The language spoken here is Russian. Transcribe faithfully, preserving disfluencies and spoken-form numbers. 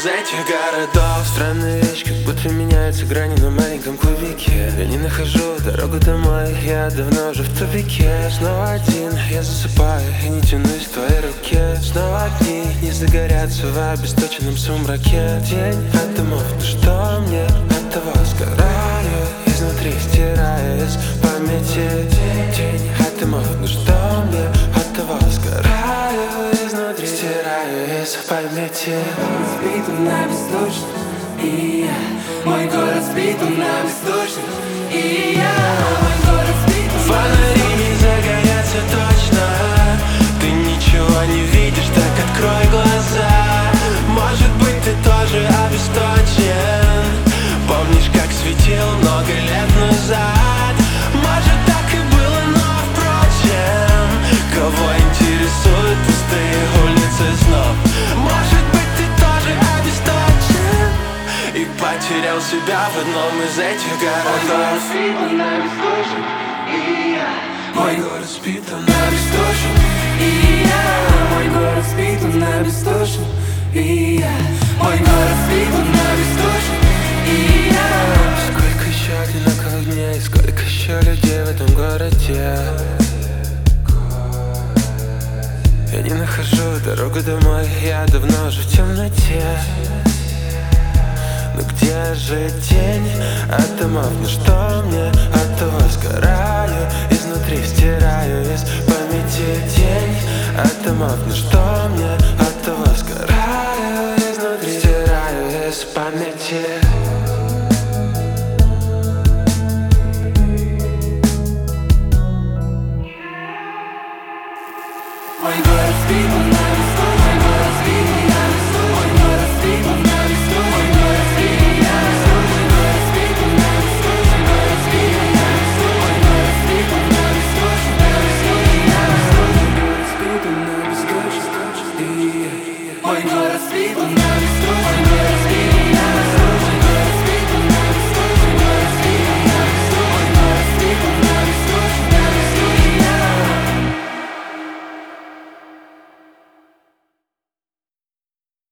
из этих городов. Странная вещь, как будто меняются грани на маленьком клубике. Я не нахожу дорогу домой, я давно уже в тупике. Снова один, я засыпаю и не тянусь к твоей руке. Снова огни не загорятся в обесточенном сумраке. День от домов, ну что мне от того? Сгораю изнутри, стираю из памяти. День от домов, ну что мне от того? Сгораю изнутри, стираю из памяти. Спит он на бездушном, и я. Мой город спит он на бездушном, и я. Мой город спит он на бездушном. Фонари не загорятся точно. Ты ничего не видишь, так открой глаза. Может быть, ты тоже обесточен. Помнишь, как светил много лет назад? Может, так и было, но впрочем, кого интересуют пустые улицы снов? Может быть, ты тоже обесточен и потерял себя в одном из этих городов. Мой город спит он на бездушном, и я. Мой город спит он на бездушном, и я. Мой город спит он на бездушном, и я. Сколько еще одинаковых дней, сколько еще людей в этом городе. Я не нахожу дорогу домой, я давно уже в темноте. Но где же тень от домов? Ну что мне от того? Сгораю изнутри, стираю из памяти. Тень от домов, ну что мне от того? Сгораю изнутри, стираю из памяти. Мой город спит он на бездушном, мой город спит он на бездушном, мой город спит он на бездушном, мой город спит он на бездушном, мой город спит он на бездушном, мой город спит он на бездушном, мой город спит он на бездушном, мой город спит он на бездушном, мой город спит он на бездушном, мой город